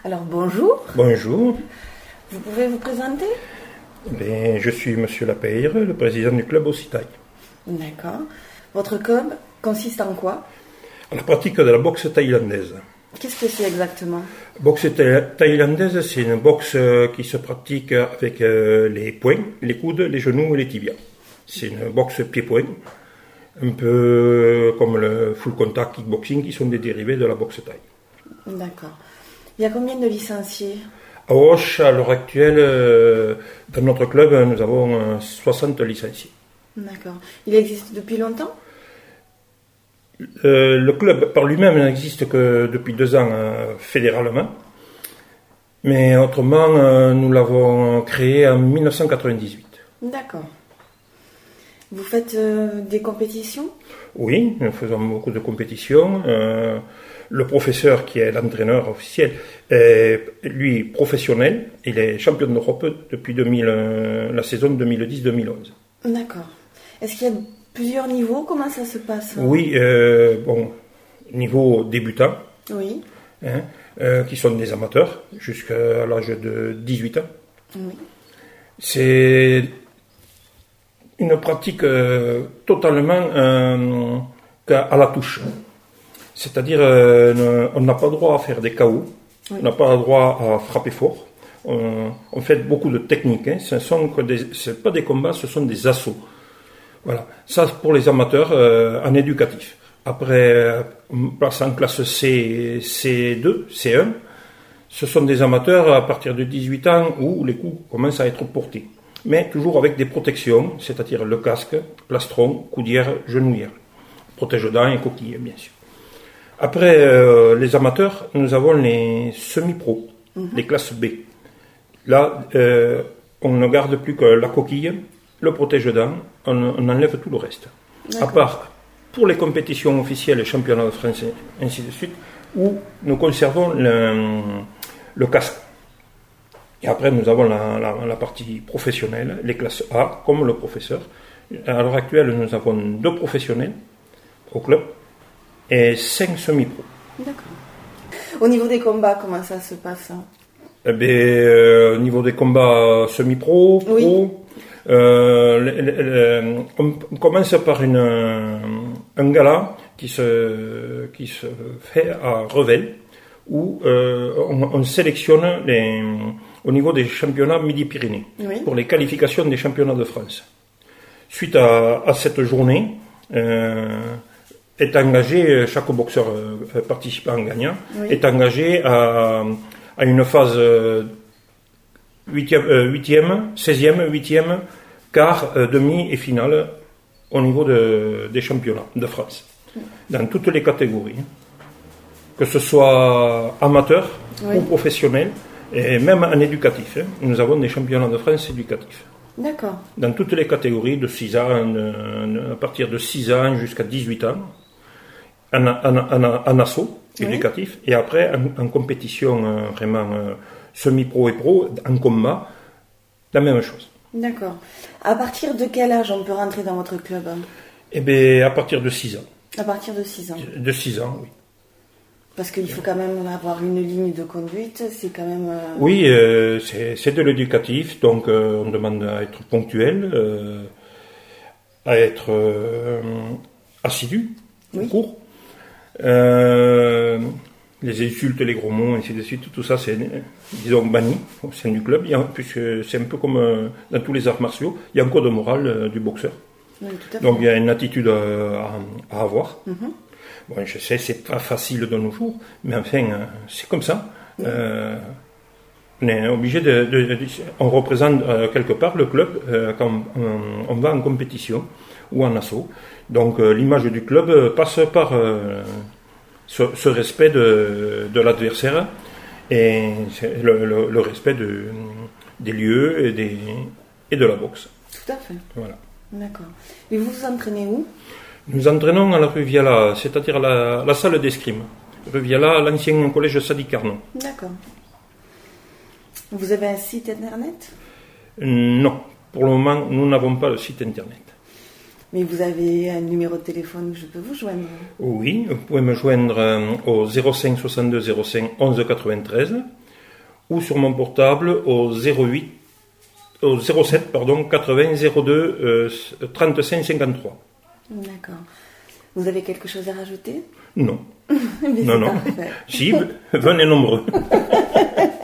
Alors bonjour. Bonjour. Vous pouvez vous présenter? Je suis Monsieur Lapeyre, le président du club Occitaille. D'accord. Votre club consiste en quoi? À la pratique de la boxe thaïlandaise. Qu'est-ce que c'est exactement? Boxe thaïlandaise, c'est une boxe qui se pratique avec les poings, les coudes, les genoux et les tibias. C'est une boxe pied-point, un peu comme le full contact kickboxing, qui sont des dérivés de la boxe thaï. D'accord. Il y a combien de licenciés? À Auch, à l'heure actuelle, dans notre club, nous avons 60 licenciés. D'accord. Il existe depuis longtemps? Le club par lui-même n'existe que depuis 2 ans fédéralement, mais autrement nous l'avons créé en 1998. D'accord. Vous faites des compétitions? Oui, nous faisons beaucoup de compétitions. Le professeur qui est l'entraîneur officiel est lui professionnel. Il est champion d'Europe depuis la saison 2010-2011. D'accord. Est-ce qu'il y a plusieurs niveaux? Comment ça se passe? Oui, niveau débutant, Oui. Qui sont des amateurs jusqu'à l'âge de 18 ans. Oui. C'est une pratique totalement à la touche. C'est-à-dire, on n'a pas le droit à faire des KO, oui. On n'a pas le droit à frapper fort. On fait beaucoup de techniques. Ce ne sont pas des combats, ce sont des assauts. Voilà. Ça, pour les amateurs, en éducatif. Après, on passe en classe C, C2, C1. Ce sont des amateurs à partir de 18 ans où les coups commencent à être portés. Mais toujours avec des protections, c'est-à-dire le casque, plastron, coudière, genouillère. Protège-dents et coquilles, bien sûr. Après les amateurs, nous avons les semi-pros, les classes B. Là, on ne garde plus que la coquille, le protège-dents, on enlève tout le reste. D'accord. À part pour les compétitions officielles, championnats de France, et ainsi de suite, où nous conservons le casque. Et après, nous avons la partie professionnelle, les classes A, comme le professeur. À l'heure actuelle, nous avons 2 professionnels au club et 5 semi-pros. D'accord. Au niveau des combats, comment ça se passe? Au niveau des combats semi-pro, pro, oui. On commence par un gala qui se fait à Revel, où on sélectionne au niveau des championnats Midi-Pyrénées, oui. Pour les qualifications des championnats de France. Suite à cette journée, est engagé, chaque boxeur participant gagnant, oui. Est engagé à une phase 8e, 16e, 8e, quart, demi et finale au niveau des championnats de France, dans toutes les catégories, que ce soit amateur, oui. Ou professionnel, et même en éducatif. Nous avons des championnats de France éducatifs. D'accord. Dans toutes les catégories, de 6 ans, à partir de 6 ans jusqu'à 18 ans, en assaut éducatif, oui. Et après en compétition vraiment semi-pro et pro, en combat, la même chose. D'accord. À partir de quel âge on peut rentrer dans votre club? À partir de 6 ans. À partir de 6 ans? De 6 ans, oui. Parce qu'il faut quand même avoir une ligne de conduite, c'est quand même... Oui, c'est de l'éducatif, donc on demande à être ponctuel, à être assidu, oui. Au cours. Les insultes, les gros mots, ainsi de suite, tout ça, c'est, disons, banni au sein du club. Puisque c'est un peu comme dans tous les arts martiaux, il y a un code moral du boxeur. Oui, tout à fait. Donc il y a une attitude à avoir. Mm-hmm. Bon, je sais, c'est pas facile de nos jours, mais enfin, c'est comme ça. Oui. On est obligé on représente quelque part le club quand on va en compétition ou en assaut. Donc l'image du club passe par ce respect de l'adversaire et le respect des lieux et de la boxe. Tout à fait. Voilà. D'accord. Et vous vous entraînez où? Nous entraînons à la rue Viala, c'est-à-dire la salle d'escrime. Rue Viala, l'ancien collège Sadi Carnot. D'accord. Vous avez un site internet? Non. Pour le moment, nous n'avons pas de site internet. Mais vous avez un numéro de téléphone où je peux vous joindre? Oui, vous pouvez me joindre au 05 62 05 11 93 ou sur mon portable au 07 80 02 35 53. D'accord. Vous avez quelque chose à rajouter? Non. Mais non. Parfait. Si, venez nombreux.